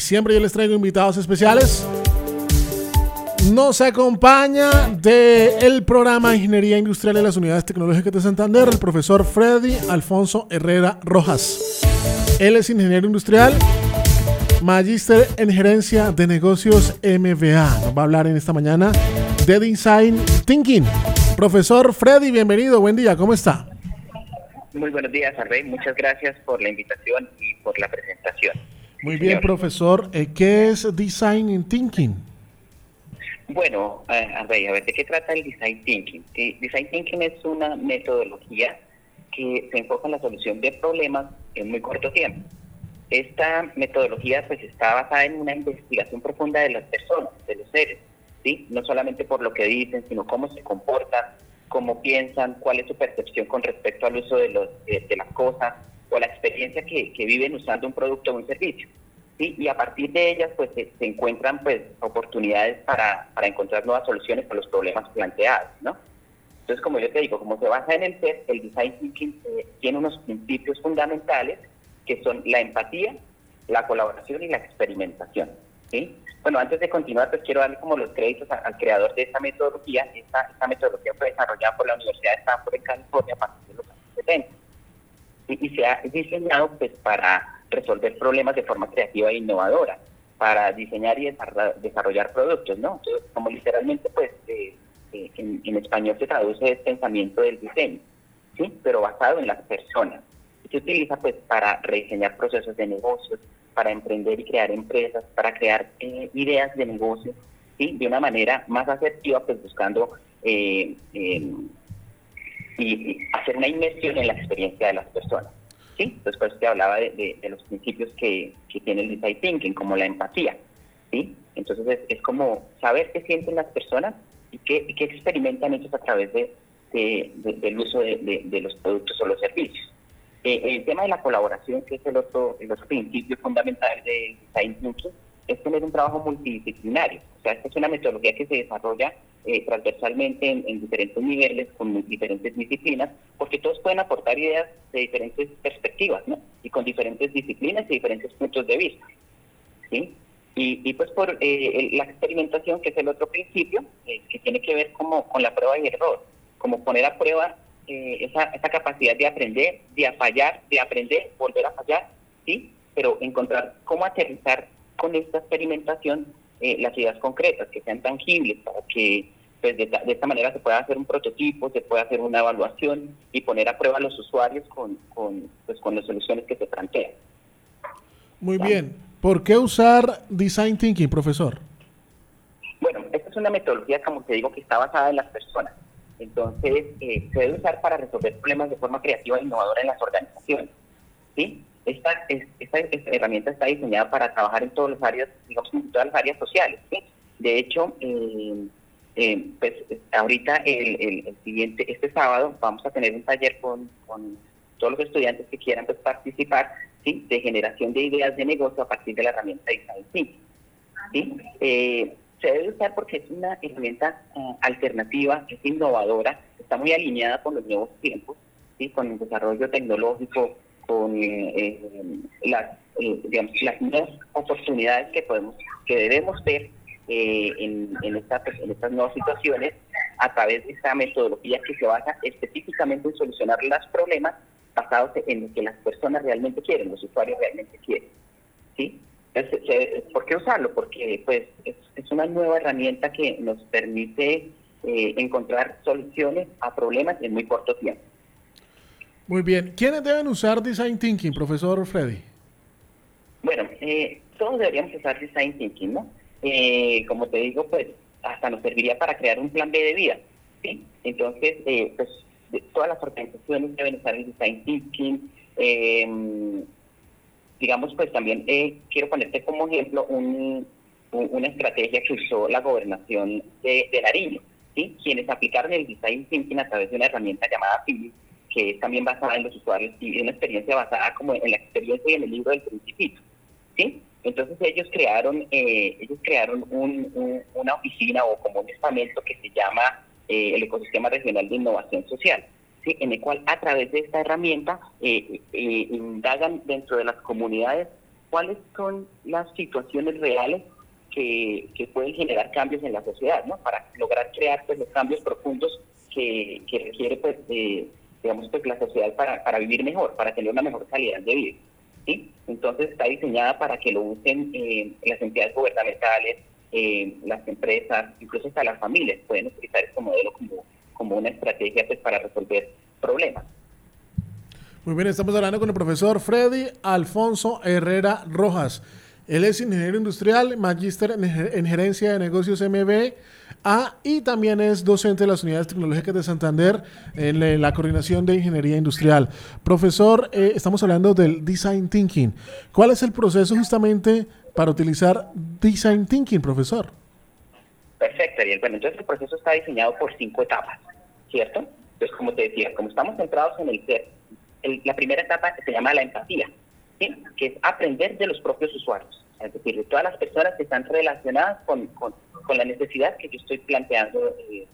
siempre yo les traigo invitados especiales. Nos acompaña del programa Ingeniería Industrial de las Unidades Tecnológicas de Santander el profesor Freddy Alfonso Herrera Rojas. Él es ingeniero industrial, magíster en gerencia de negocios MBA. Nos va a hablar en esta mañana de Design Thinking. Profesor Freddy, bienvenido, buen día, ¿cómo está? Muy buenos días, Arrey. Muchas gracias por la invitación y por la presentación. Muy bien, profesor. ¿Qué es Design Thinking? Bueno, Arrey, a ver, ¿de qué trata el Design Thinking? Design Thinking es una metodología que se enfoca en la solución de problemas en muy corto tiempo. Esta metodología pues está basada en una investigación profunda de las personas, de los seres, ¿sí? No solamente por lo que dicen, sino cómo se comportan, cómo piensan, cuál es su percepción con respecto al uso de las cosas o la experiencia que viven usando un producto o un servicio, ¿sí? Y a partir de ellas pues se encuentran pues oportunidades para encontrar nuevas soluciones para los problemas planteados, ¿no? Entonces, como yo te digo, como se basa en el ser, el Design Thinking tiene unos principios fundamentales que son la empatía, la colaboración y la experimentación, ¿sí? Bueno, antes de continuar, pues quiero darle como los créditos al creador de esta metodología. Esta metodología fue desarrollada por la Universidad de Stanford en California a partir de los años 70 y se ha diseñado pues para resolver problemas de forma creativa e innovadora, para diseñar y desarrollar productos, ¿no? Entonces, como literalmente pues en español se traduce el pensamiento del diseño, ¿sí? Pero basado en las personas. Se utiliza pues para rediseñar procesos de negocios, para emprender y crear empresas, para crear ideas de negocio, ¿sí? De una manera más asertiva, pues buscando y hacer una inmersión en la experiencia de las personas, ¿sí? Entonces, por eso te hablaba de los principios que tiene el Design Thinking, como la empatía, ¿sí? Entonces, es como saber qué sienten las personas y qué experimentan ellos a través del uso de los productos o los servicios. El tema de la colaboración, que es el otro principio fundamental de Design Thinking, es tener un trabajo multidisciplinario. O sea, esta es una metodología que se desarrolla transversalmente en diferentes niveles, con diferentes disciplinas, porque todos pueden aportar ideas de diferentes perspectivas, ¿no? Y con diferentes disciplinas y diferentes puntos de vista, ¿sí? Y pues por la experimentación, que es el otro principio, que tiene que ver como con la prueba y error, como poner a prueba esa capacidad de aprender, de fallar, de aprender, volver a fallar, ¿sí? Pero encontrar cómo aterrizar con esta experimentación las ideas concretas, que sean tangibles, para que pues de esta manera se pueda hacer un prototipo, se pueda hacer una evaluación y poner a prueba a los usuarios con las soluciones que se plantean. Muy bien. ¿Por qué usar Design Thinking, profesor? Bueno, esta es una metodología, como te digo, que está basada en las personas. Entonces, se debe usar para resolver problemas de forma creativa e innovadora en las organizaciones, ¿sí? Esta herramienta está diseñada para trabajar en todas las áreas, digamos, en todas las áreas sociales, ¿sí? De hecho, pues ahorita este sábado vamos a tener un taller con todos los estudiantes que quieran pues participar, ¿sí? De generación de ideas de negocio a partir de la herramienta Design Thinking, ¿sí? Se debe usar porque es una herramienta alternativa, es innovadora, está muy alineada con los nuevos tiempos, ¿sí? Con el desarrollo tecnológico, con las nuevas oportunidades que debemos ver en estas nuevas situaciones a través de esta metodología que se basa específicamente en solucionar los problemas basados en lo que las personas realmente quieren, los usuarios realmente quieren, ¿sí? Entonces, ¿por qué usarlo? Porque pues es una nueva herramienta que nos permite encontrar soluciones a problemas en muy corto tiempo. Muy bien. ¿Quiénes deben usar Design Thinking, profesor Freddy? Bueno, todos deberíamos usar Design Thinking, ¿no? Como te digo, pues hasta nos serviría para crear un plan B de vida, ¿sí? Entonces, pues todas las organizaciones deben usar el Design Thinking. Digamos, pues también quiero ponerte como ejemplo una estrategia que usó la gobernación de Nariño, ¿sí? Quienes aplicaron el Design Thinking a través de una herramienta llamada Philips, que es también basada en los usuarios y una experiencia basada como en la experiencia y en el libro del Principito, ¿sí? Entonces ellos crearon una oficina o como un estamento que se llama el Ecosistema Regional de Innovación Social, ¿sí? En el cual a través de esta herramienta indagan dentro de las comunidades cuáles son las situaciones reales que pueden generar cambios en la sociedad, ¿no? Para lograr crear pues, los cambios profundos que requiere pues, digamos, pues, la sociedad para vivir mejor, para tener una mejor calidad de vida. ¿Sí? Entonces está diseñada para que lo usen las entidades gubernamentales, las empresas, incluso hasta las familias pueden utilizar este modelo como una estrategia pues, para resolver problemas. Muy bien, estamos hablando con el profesor Freddy Alfonso Herrera Rojas. Él es ingeniero industrial, magíster en gerencia de negocios MBA y también es docente de las unidades tecnológicas de Santander en la coordinación de ingeniería industrial. Profesor, estamos hablando del Design Thinking. ¿Cuál es el proceso justamente para utilizar Design Thinking, profesor? Perfecto, Ariel. Bueno, entonces el proceso está diseñado por 5 etapas, ¿cierto? Entonces, como te decía, como estamos centrados en el ser, la primera etapa se llama la empatía, ¿sí? Que es aprender de los propios usuarios, es decir, de todas las personas que están relacionadas con la necesidad que yo estoy planteando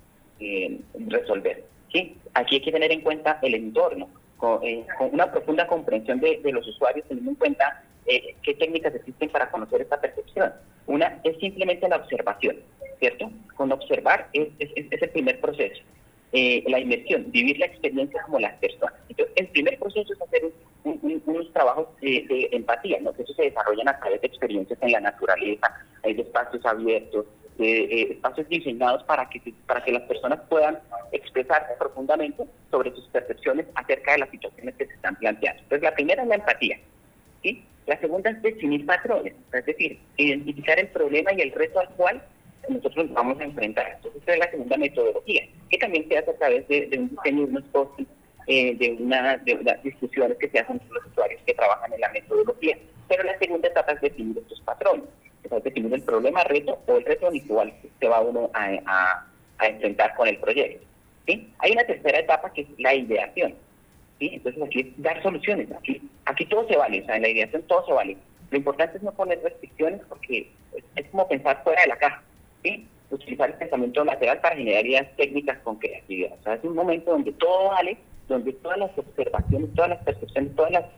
resolver, ¿sí? Aquí hay que tener en cuenta el entorno, con una profunda comprensión de los usuarios, teniendo en cuenta qué técnicas existen para conocer esta percepción. Una es simplemente la observación, ¿cierto? Con observar es el primer proceso. La inmersión, vivir la experiencia como las personas. Entonces, el primer proceso es hacer unos trabajos de empatía, ¿no? Que eso se desarrollan a través de experiencias en la naturaleza, hay de espacios abiertos, espacios diseñados para que las personas puedan expresarse profundamente sobre sus percepciones acerca de las situaciones que se están planteando. Entonces, la primera es la empatía, ¿sí? La segunda es definir patrones, es decir, identificar el problema y el reto al cual nosotros nos vamos a enfrentar. Entonces, esta es la segunda metodología, que también se hace a través de un diseño de unos posts, de unas discusiones que se hacen entre los usuarios que trabajan en la metodología. Pero la segunda etapa es definir estos patrones, es definir el problema, reto o el reto igual que se va uno a enfrentar con el proyecto, ¿sí? Hay una tercera etapa que es la ideación, ¿sí? Entonces aquí es dar soluciones, aquí todo se vale, o sea, en la ideación todo se vale. Lo importante es no poner restricciones porque es como pensar fuera de la caja, ¿sí? Utilizar el pensamiento lateral para generar ideas técnicas con creatividad. O sea, es un momento donde todo vale, donde todas las observaciones, todas las percepciones, todas las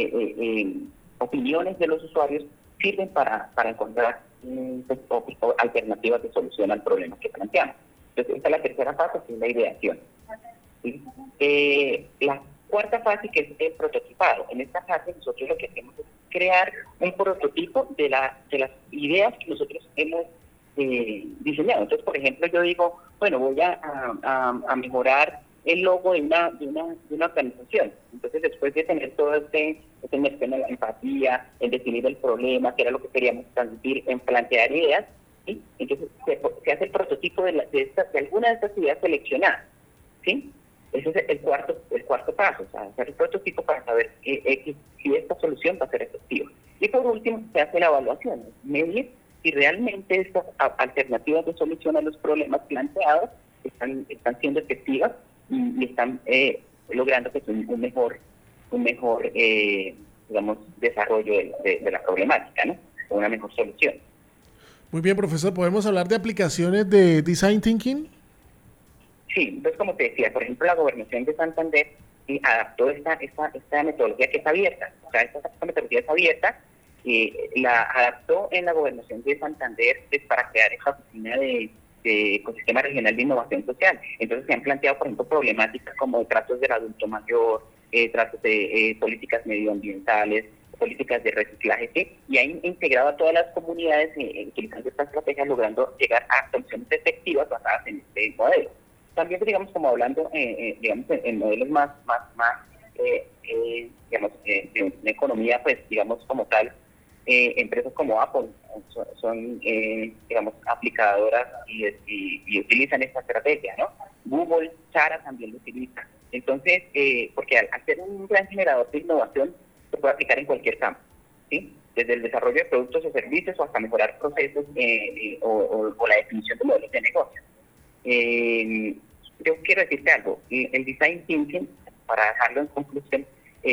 opiniones de los usuarios sirven para encontrar alternativas de solución al problema que planteamos. Entonces, esta es la tercera fase, que es la ideación, ¿sí? La cuarta fase, que es el prototipado. En esta fase nosotros lo que hacemos es crear un prototipo de las ideas que nosotros hemos diseñado. Entonces, por ejemplo, yo digo, bueno, voy a mejorar el logo de una organización. Entonces, después de tener todo esta inmersión en la empatía, en definir el problema, que era lo que queríamos transmitir, en plantear ideas, ¿sí? Entonces se hace el prototipo de alguna de estas ideas seleccionadas, ¿sí? Ese es el cuarto paso, o sea, hacer el prototipo para saber si esta solución va a ser efectiva. Y por último, se hace la evaluación, medir si realmente estas alternativas de solución a los problemas planteados están siendo efectivas y están logrando pues, un mejor digamos, desarrollo de la problemática, ¿no? Una mejor solución. Muy bien, profesor, ¿podemos hablar de aplicaciones de Design Thinking? Sí, entonces como te decía, por ejemplo, la Gobernación de Santander adaptó esta metodología que es abierta, o sea, esta metodología es abierta, la adaptó en la Gobernación de Santander para crear esta oficina de Ecosistema Regional de Innovación Social. Entonces se han planteado, por ejemplo, problemáticas como tratos del adulto mayor, tratos de políticas medioambientales, políticas de reciclaje, ¿sí? Y han integrado a todas las comunidades utilizando esta estrategia, logrando llegar a soluciones efectivas basadas en este modelo. También, digamos, como hablando, digamos, en modelos más digamos, de una economía, pues, digamos, como tal, empresas como Apple son digamos, aplicadoras y utilizan esta estrategia, ¿no? Google, Chara también lo utiliza. Entonces, porque al ser un gran generador de innovación, se puede aplicar en cualquier campo, ¿sí? Desde el desarrollo de productos o servicios o hasta mejorar procesos o la definición de modelos de negocio. Yo quiero decirte algo, el Design Thinking, para dejarlo en conclusión,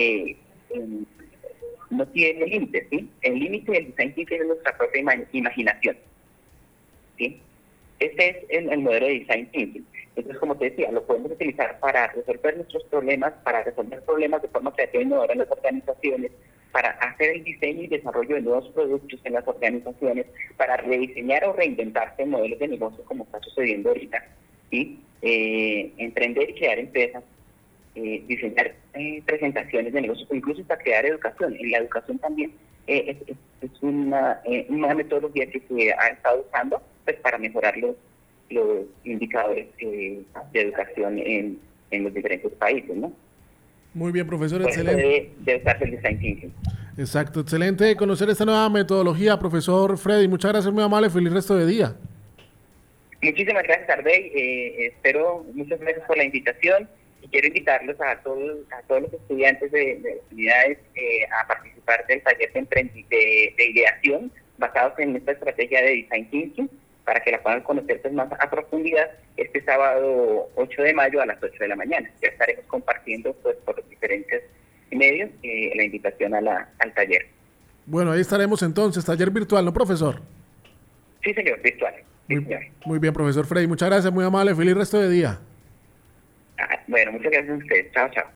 no tiene límites, ¿sí? El límite del Design Thinking es nuestra propia imaginación, ¿sí? Este es el modelo de Design Thinking. Entonces, como te decía, lo podemos utilizar para resolver nuestros problemas, para resolver problemas de forma creativa e innovadora en las organizaciones, para hacer el diseño y desarrollo de nuevos productos en las organizaciones, para rediseñar o reinventarse modelos de negocio como está sucediendo ahorita, y emprender y crear empresas, diseñar presentaciones de negocios, o incluso hasta crear educación. En la educación también es una metodología que se ha estado usando pues para mejorar los indicadores de educación en los diferentes países, ¿no? Muy bien, profesor, Por excelente. de usarse el design thinking. Exacto, excelente conocer esta nueva metodología, profesor Freddy. Muchas gracias, muy amable, feliz resto de día. Muchísimas gracias, Ardey. Espero, muchas gracias por la invitación, y quiero invitarlos a todos los estudiantes de unidades a participar del taller de ideación basados en esta estrategia de design thinking, para que la puedan conocer pues, más a profundidad este sábado 8 de mayo a las 8 de la mañana. Ya estaremos compartiendo pues, por los diferentes medios la invitación al taller. Bueno, ahí estaremos entonces, taller virtual, ¿no, profesor? Sí, señor, virtual. Sí, señor. Muy bien, profesor Freddy, muchas gracias, muy amable, feliz resto de día. Bueno, muchas gracias a ustedes. Chao, chao.